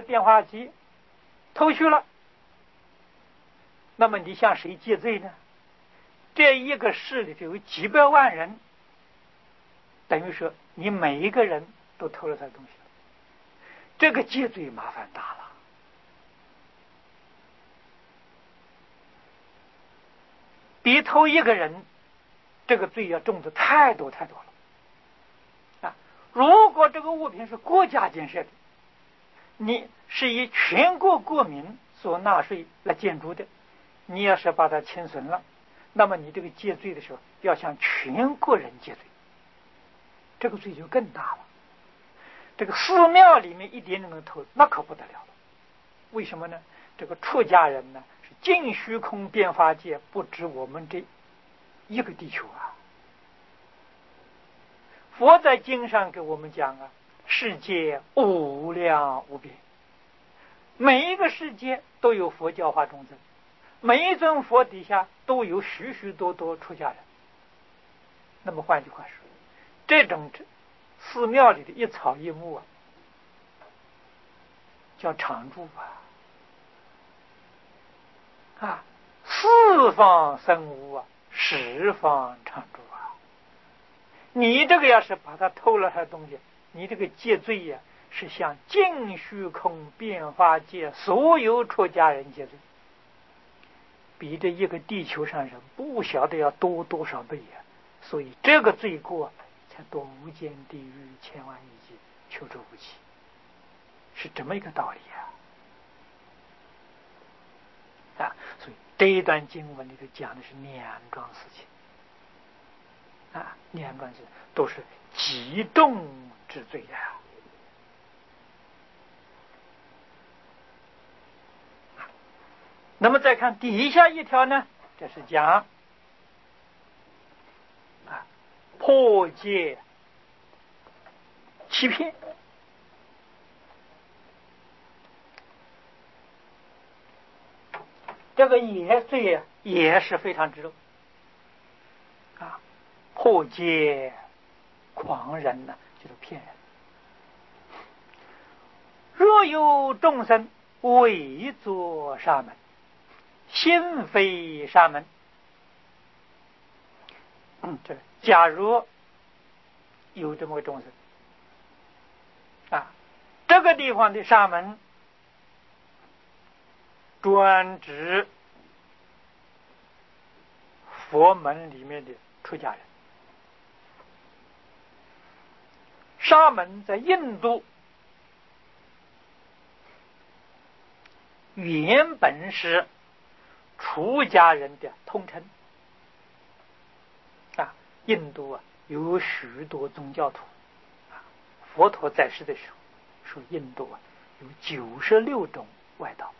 个电话机偷去了，那么你向谁借罪呢？这一个市里就有几百万人，等于说你每一个人都偷了他的东西，这个借罪麻烦大了。比偷一个人这个罪要重的太多太多了啊！如果这个物品是国家建设的，你是以全国国民所纳税来建筑的，你要是把它侵损了，那么你这个借罪的时候要向全国人借罪，这个罪就更大了。这个寺庙里面一点点能偷，那可不得了了。为什么呢？这个出家人呢是尽虚空遍法界，不止我们这一个地球啊。佛在经上给我们讲啊，世界无量无边，每一个世界都有佛教化众生，每一尊佛底下都有许许多多出家人。那么换句话说，这种寺庙里的一草一木啊，叫常住啊，四方生无啊，十方常住啊。你这个要是把他偷了他的东西，你这个戒罪呀，是向尽虚空遍法界所有出家人戒罪，比这一个地球上人不晓得要多多少倍呀。所以这个罪过才多无间地狱千万亿劫，求之无期，是这么一个道理啊！所以这一段经文里头讲的是两桩事情啊，两桩事都是极重之罪呀。那么再看底下一条呢，这是讲破戒欺骗。这个也罪也是非常之重啊！破戒狂人呢，就是骗人。若有众生伪作沙门，心非沙门，这假如有这么个众生啊，这个地方的沙门专指佛门里面的出家人。沙门在印度原本是出家人的通称啊。印度有许多宗教徒啊，佛陀在世的时候说印度有96种外道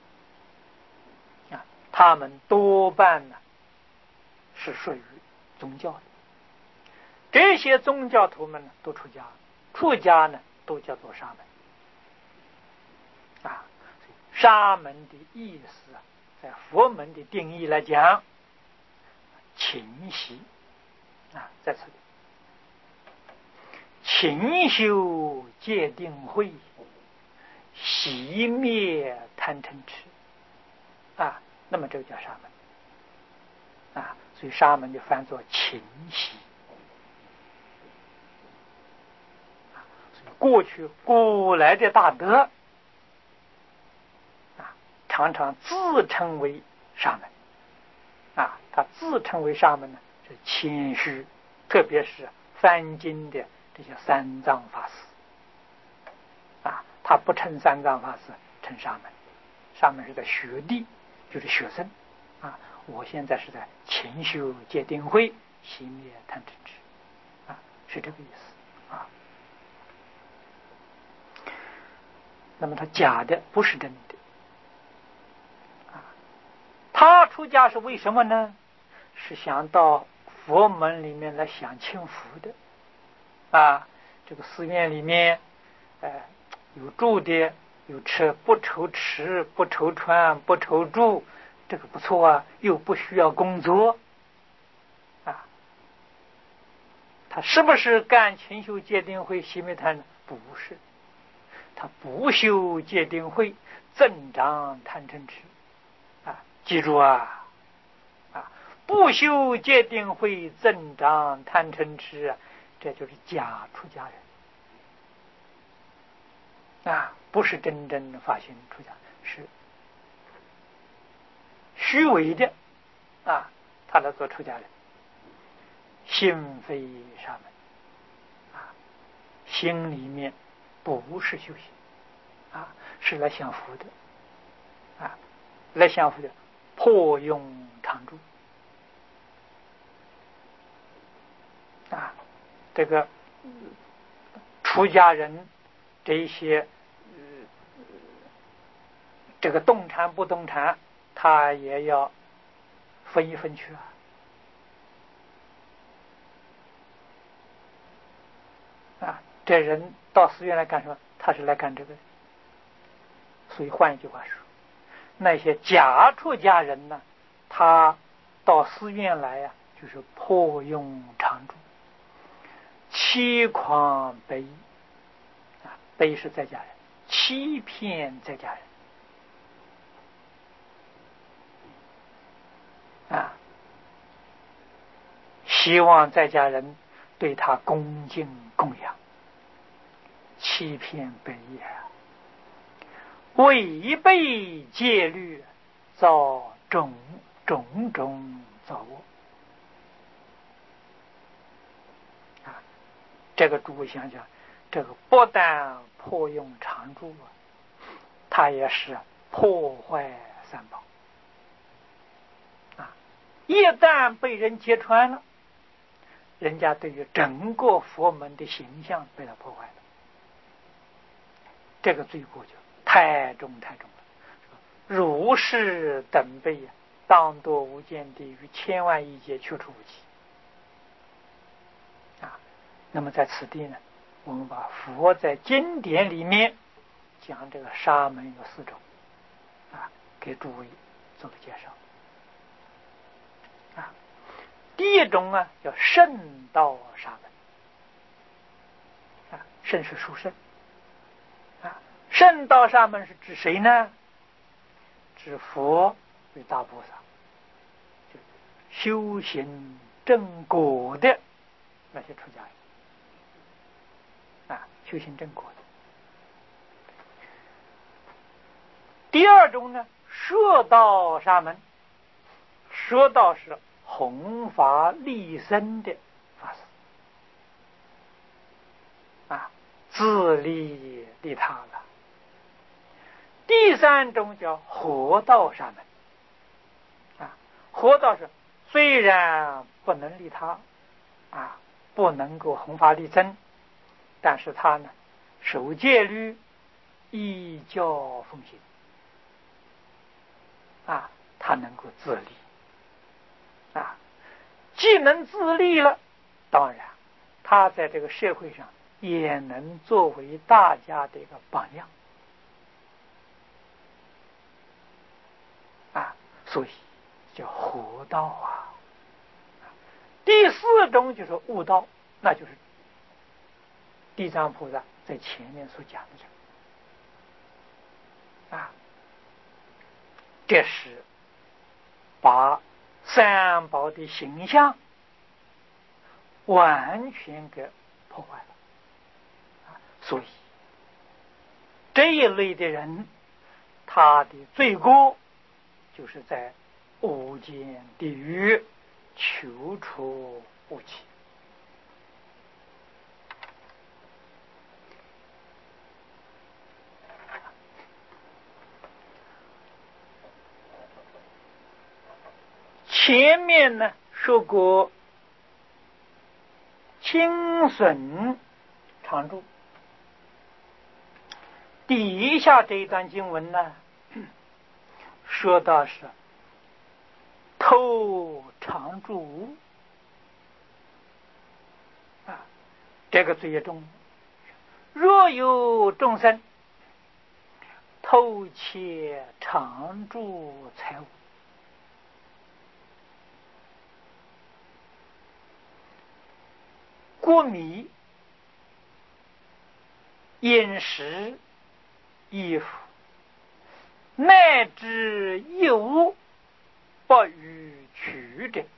啊，他们多半呢是属于宗教的。这些宗教徒们呢都出家，出家呢都叫做沙门啊。沙门的意思在佛门的定义来讲，勤习啊，在此里勤修戒定慧，熄灭贪嗔痴啊，那么这个叫沙门啊。所以沙门就翻作勤习。过去古来的大德啊，常常自称为沙门啊。他自称为沙门呢，是谦虚，特别是翻经的这些三藏法师啊，他不称三藏法师，称沙门。沙门是在学弟，就是学生啊。我现在是在勤修戒定慧，熄灭贪嗔痴啊，是这个意思啊。那么他假的不是真的啊。他出家是为什么呢？是想到佛门里面来享清福的啊。这个寺院里面有住的，有吃，不愁吃，不愁穿，不愁住，这个不错啊，又不需要工作啊。他是不是干勤修戒定慧熄灭贪呢？不是， 他不修戒定慧，增长贪嗔痴。记住不修戒定慧，增长贪嗔痴这就是假出家人不是真正发心出家，是虚伪的他来做出家人，心非沙门心里面不是修行是来享福的来享福的，破庸常住这个出家人这一些这个动禅不动禅，他也要分一分去这人到寺院来干什么？他是来干这个。所以换一句话说，那些假出家人呢，他到寺院来就是破庸常住，欺诳卑夷卑是在家人，欺骗在家人希望在家人对他恭敬供养，欺骗卑夷违背戒律，造种种造恶这个诸位想想，这个不但破庸常住他也是破坏三宝一旦被人揭穿了，人家对于整个佛门的形象被他破坏了，这个罪过就太重了。如是等辈当堕无间地狱，千万亿劫，求处无期那么在此地呢，我们把佛在经典里面讲这个沙门有4种给诸位做个介绍第一种叫圣道沙门圣是殊圣圣道沙门是指谁呢？指佛与大菩萨，修行正果的那些出家人修行正果的。第二种呢，摄道沙门。摄道是弘法利生的法师自利利他了。第三种叫活道沙门活道是虽然不能利他不能够弘法利生，但是他呢守戒律，依教奉行他能够自立既能自立了，当然他在这个社会上也能作为大家的一个榜样所以叫活道第4种就是悟道，那就是地藏菩萨在前面所讲的这是把三宝的形象完全给破坏了所以这一类的人，他的罪过就是在无间地狱求处无期前面呢说过清损常住，底下这一段经文呢说到是偷常住这个罪业重。若有众生偷窃常住财物，国米饮食衣服，乃至一物，不予取者。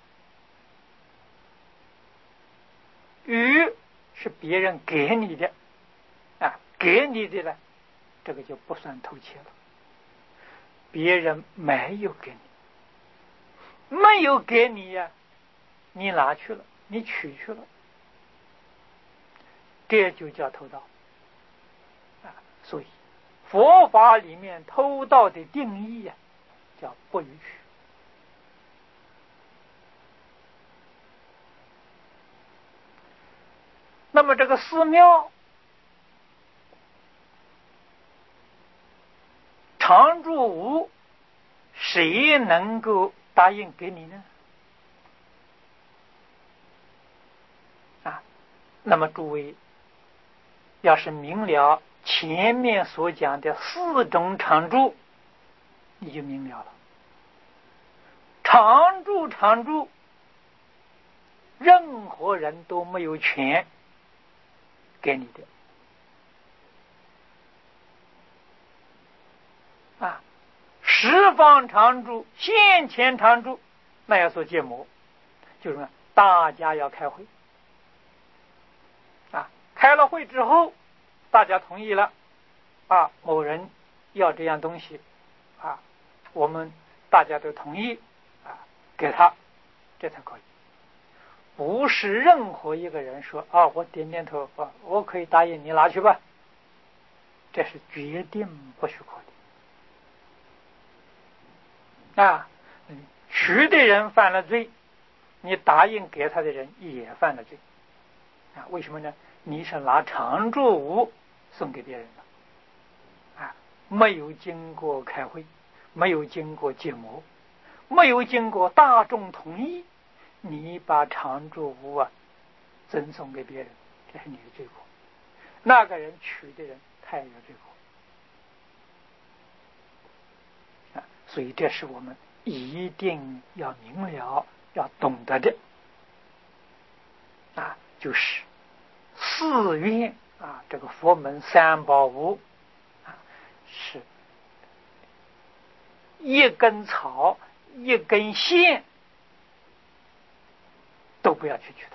予是别人给你的给你的呢，这个就不算偷窃了。别人没有给你，没有给你呀，你拿去了，你取去了，这就叫偷盗所以佛法里面偷盗的定义叫不允许。那么这个寺庙常住无，谁能够答应给你呢？那么诸位要是明了前面所讲的4种常住，你就明了了。常住，任何人都没有权给你的十方常住、现前常住，那要做芥末，就是说大家要开会开了会之后，大家同意了某人要这样东西我们大家都同意给他，这才可以。不是任何一个人说我点点头我可以答应你拿去吧，这是决定不许可的取的人犯了罪，你答应给他的人也犯了罪为什么呢？你是拿常住物送给别人的没有经过开会，没有经过芥末，没有经过大众同意，你把常住物赠送给别人，这是你的罪过。那个人取的人他也有罪过所以这是我们一定要明了要懂得的就是寺院这个佛门三宝物是一根草一根线都不要去取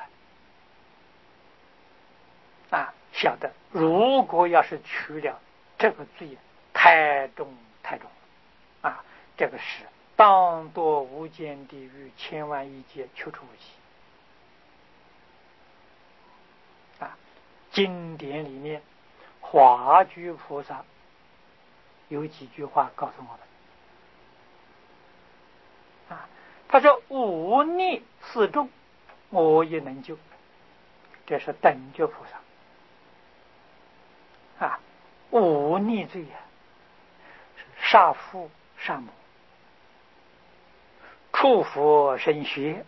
它晓得如果要是取了，这个罪太重了这个是当堕无间地狱，千万亿劫，求出无期经典里面华居菩萨有几句话告诉我们他说无逆四众我也能救，这是等觉菩萨无逆罪是杀父杀母，触佛生学，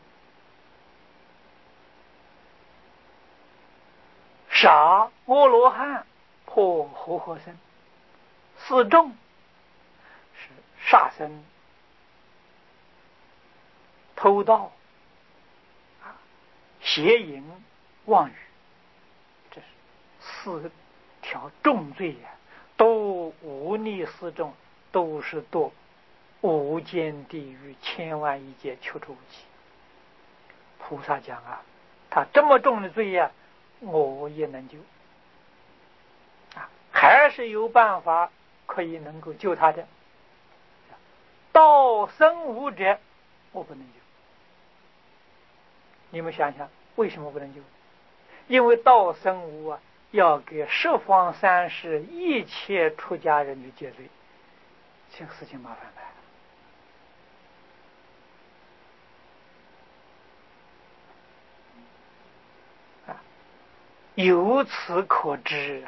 杀阿罗汉，破活活生。四众是杀生、偷盗邪淫、妄语，这是4条重罪都无逆四众，都是堕无间地狱，千万亿劫，求出无期。菩萨讲他这么重的罪我也能救还是有办法可以能够救他的。道生无者我不能救。你们想想为什么不能救？因为道生无要给十方三世一切出家人的戒罪，这个事情麻烦了由此可知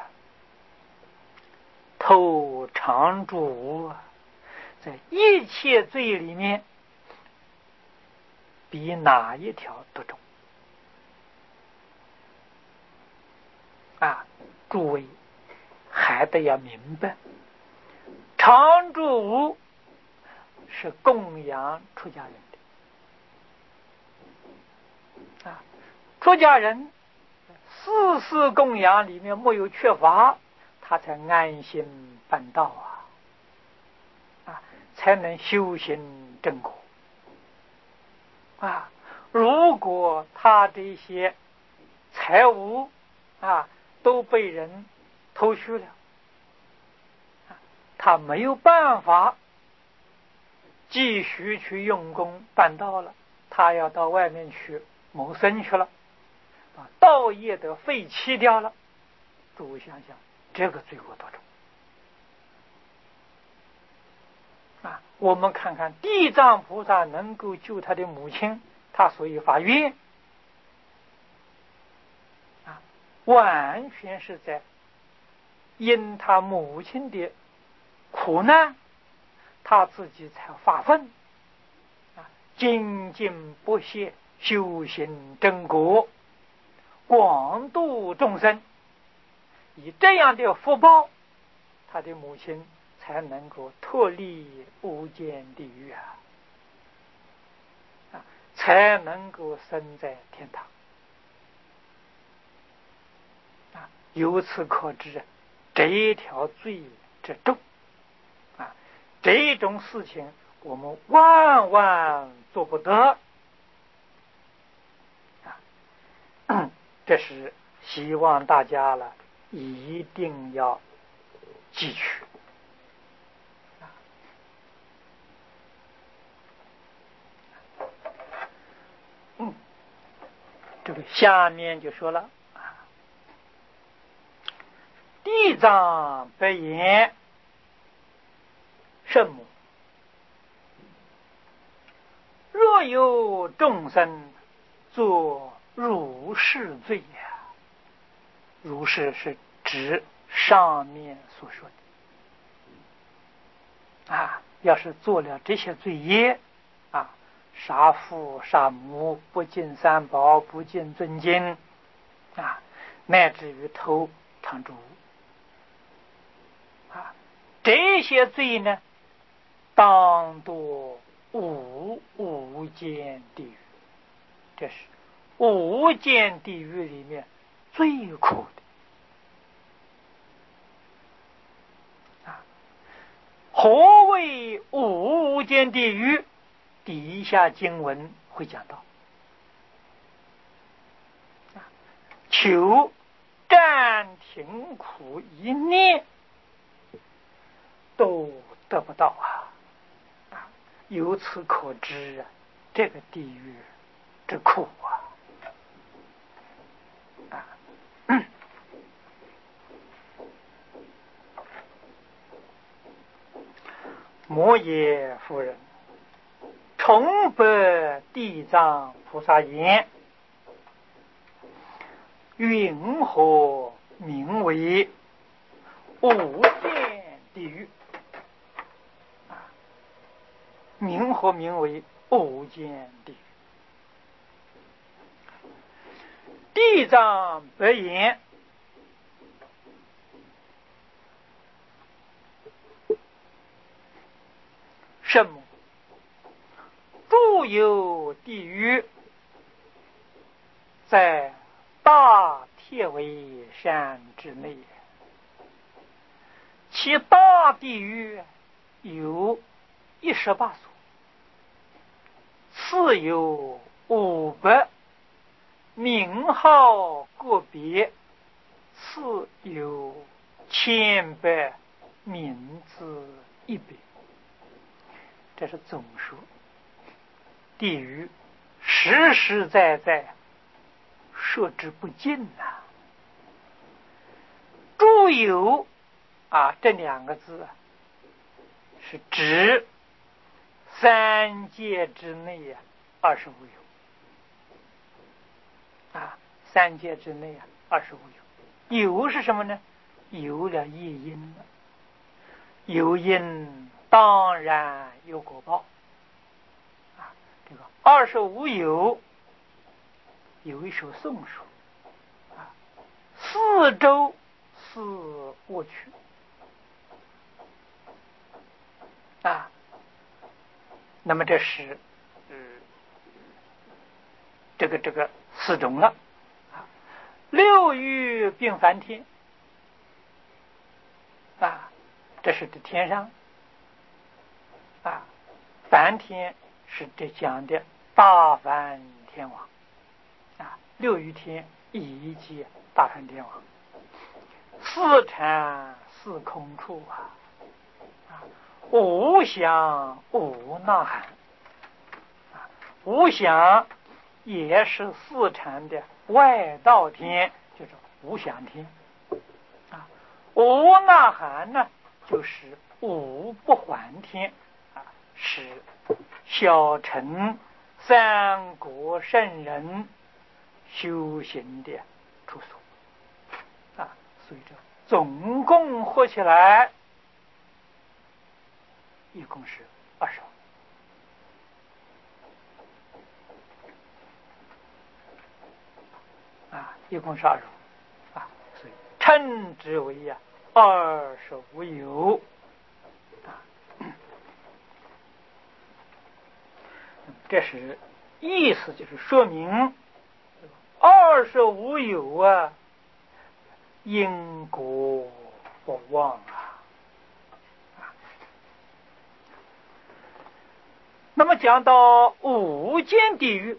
偷常住无在一切罪里面比哪一条都重诸位还得要明白，常住无是供养出家人的出家人4供养里面没有缺乏， 他才安心办道才能修行正果如果他这些财物都被人偷去了，他没有办法继续去用功办道了，他要到外面去谋生去了，把道业的废弃掉了。诸位想想，这个罪过多重我们看看地藏菩萨能够救他的母亲，他所以发愿完全是在因他母亲的苦难，他自己才发奋精进不懈修行正果，广度众生，以这样的福报，他的母亲才能够脱离无间地狱才能够生在天堂由此可知这一条罪之重这种事情我们万万做不得这是希望大家一定要记取这个下面就说了地藏白言圣母，若有众生作如是罪如是是指上面所说的要是做了这些罪业杀父杀母，不敬三宝，不敬尊经乃至于偷抢猪这些罪呢，当堕无间地狱。这是无间地狱里面最苦的何谓无间地狱？底下经文会讲到求暂停苦一念都得不到由此可知这个地狱之苦摩耶夫人重白地藏菩萨言：云何名为无间地狱？名何名为无间地狱？地藏白言：圣母，诸有地狱，在大铁围山之内，其大地狱有18所，次有500，名号个别，次有100，名字100。这是总数。地狱实实在在说之不尽诸有这2个字是指3界之内25有3界之内25有。有是什么呢？有了业因了，有因当然有果报这个25有有一首颂说4周是过去那么这是这个4种了。6欲并梵天， 这是指天上啊，梵天是指讲的大梵天王啊，六欲天以及大梵天王，四禅四空处无想无呐喊无想也是四禅的外道天，就是无想天无呐喊呢，就是无不还天是小乘三国圣人修行的处所所以这总共合起来一共是25一共是25所以称之为25有这是意思，就是说明25有因果不忘那么讲到无间地狱，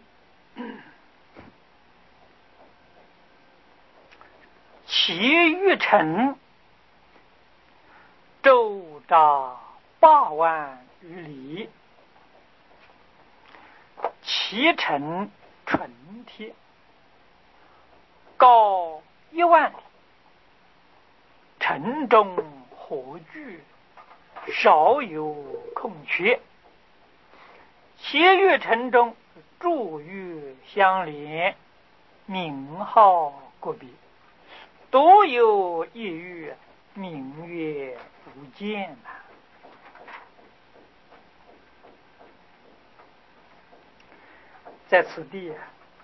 其域程周匝8万余里，其城纯铁，高1万里，城中火炬，少有空缺。其域城中柱岳相连，名号各别，独有一域名曰无间在此地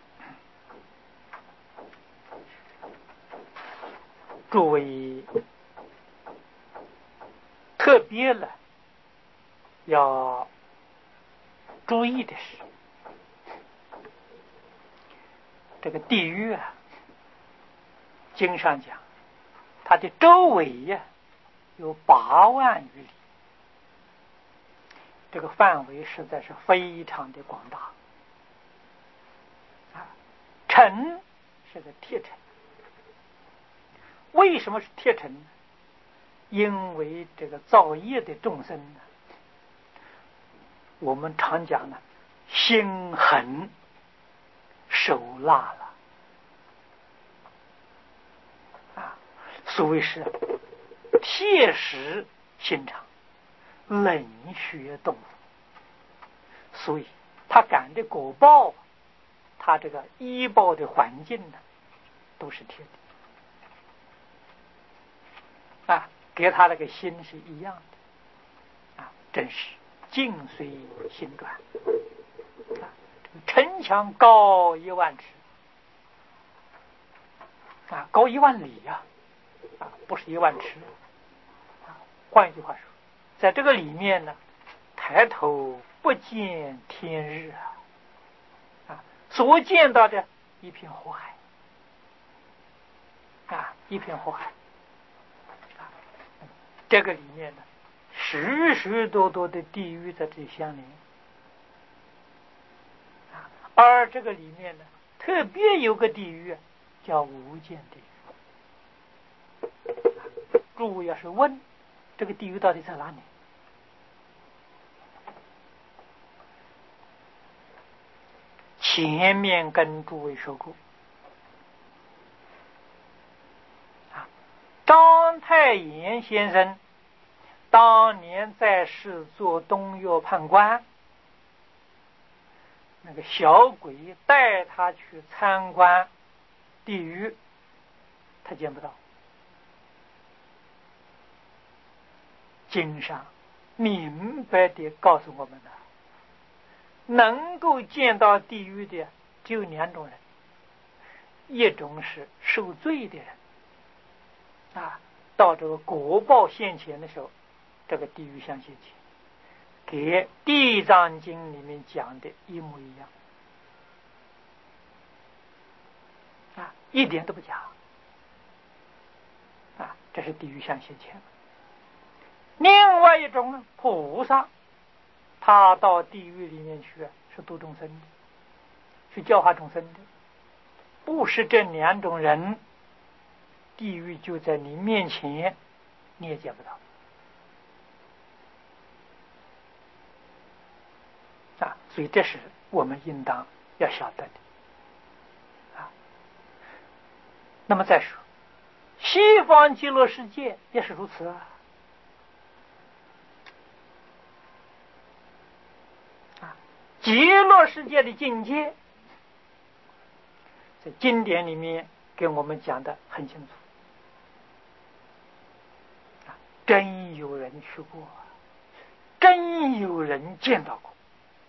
诸位特别了要注意的是，这个地狱经上讲它的周围有8万余里，这个范围实在是非常的广大城是个铁城。为什么是铁城呢？因为这个造业的众生呢，我们常讲呢，心狠手辣了所谓是铁石心肠，冷血动物，所以他感的果报，他这个依报的环境呢，都是铁的给他那个心是一样的真是境随心转城墙高1万尺高1万里不是1万尺换一句话说，在这个里面呢，抬头不见天日所见到的一片火海一片火海这个里面呢，许许多多的地狱在这里相连而这个里面呢，特别有个地狱叫无间地狱诸位要是问这个地狱到底在哪里，前面跟诸位说过章太炎先生当年在世做东岳判官，那个小鬼带他去参观地狱，他见不到。经上明白地告诉我们了，能够见到地狱的只有2种人，一种是受罪的人到这个果报现前的时候，这个地狱相现前，给地藏经里面讲的一模一样一点都不假这是地狱相现前。 另外一种呢，菩萨，他到地狱里面去是度众生的，去教化众生的。不是这两种人，地狱就在你面前，你也见不到啊！所以这是我们应当要晓得的啊。那么再说，西方极乐世界也是如此啊！极乐世界的境界，在经典里面给我们讲的很清楚啊，真有人去过，真有人见到过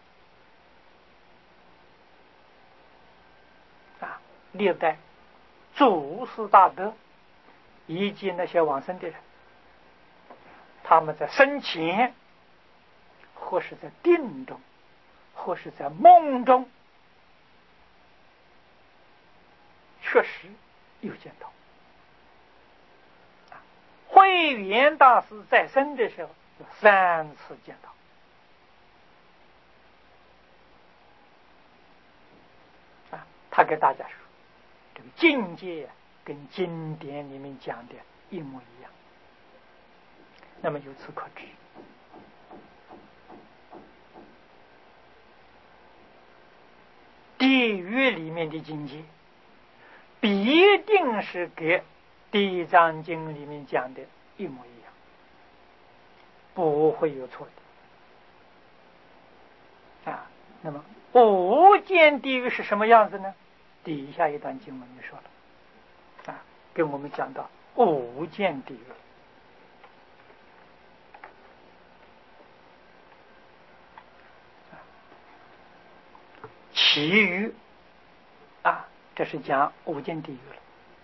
啊！历代祖师大德以及那些往生的人，他们在生前或是在定中，或是在梦中，确实有见到。慧远大师在生的时候有3次见到啊。他给大家说，这个境界跟经典里面讲的一模一样。那么由此可知，地狱里面的境界必定是跟《地藏经》里面讲的一模一样，不会有错的啊。那么无间地狱是什么样子呢？底下一段经文就说了啊，跟我们讲到无间地狱。其余啊，这是讲无间地狱了。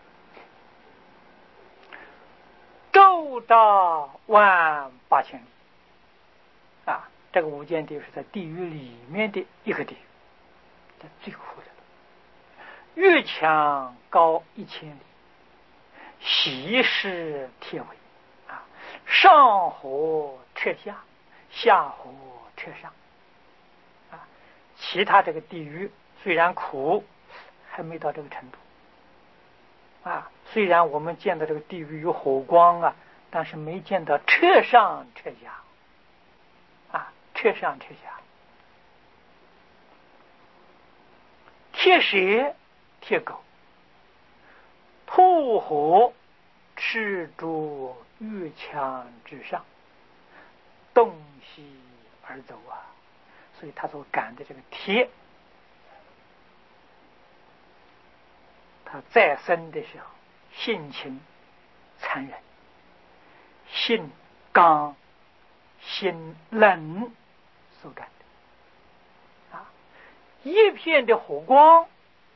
周达18000里啊，这个无间地狱是在地狱里面的一个地狱，这最苦的了。越墙高1000里，西施铁尾啊，上火彻下，下火彻上啊。其他这个地狱虽然苦，还没到这个程度啊。虽然我们见到这个地狱有火光啊，但是没见到彻上彻下啊，彻上彻下。铁蛇铁狗吐火赤住玉墙之上，东西而走啊。所以他所赶的这个铁，他再生的时候性情残忍，性刚心冷所感的啊。一片的火光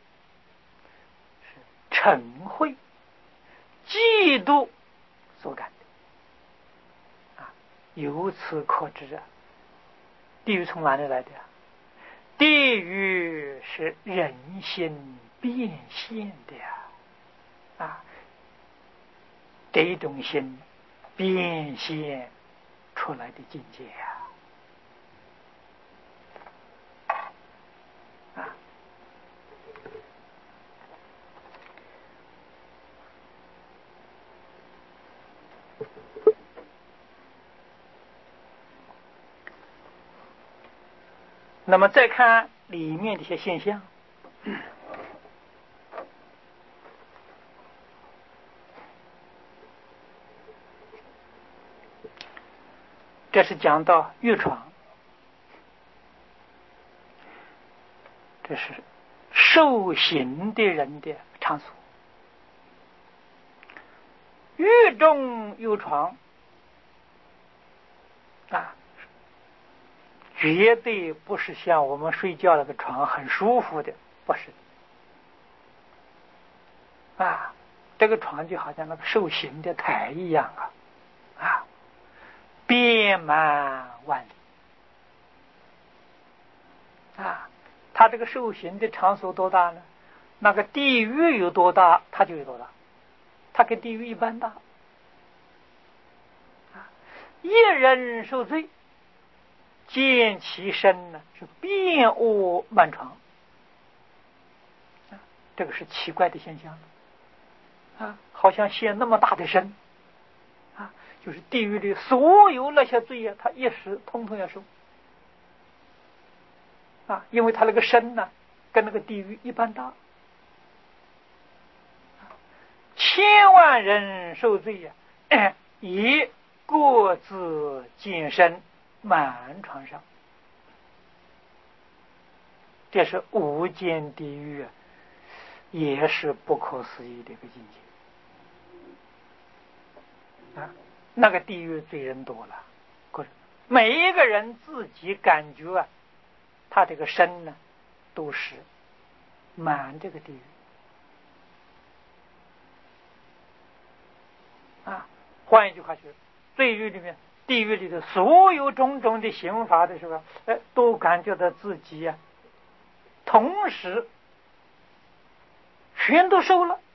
是嗔恚嫉妒所感的啊。由此可知啊，地狱从哪里来的呀？地狱是人心变现的呀！啊，这种心变现出来的境界呀！啊，那么再看里面的一些现象，这是讲到狱床，这是受刑的人的场所。狱中有床啊，绝对不是像我们睡觉那个床很舒服的，不是啊，这个床就好像那个受刑的台一样啊，遍满万里啊。他这个受刑的场所多大呢？那个地狱有多大，它就有多大，它跟地狱一般大啊。 一人受罪，见其身呢是遍恶满床，这个是奇怪的现象好像现那么大的身就是地狱里所有那些罪他一时通通要受因为他那个身呢跟那个地狱一般大，千万人受罪也各自见身满床上，这是无间地狱也是不可思议的一个境界那个地狱罪人多了，每一个人自己感觉他这个身呢都是满这个地狱换一句话就是罪狱里面地狱里的所有种种的刑罚的时候都感觉到自己同时全都受了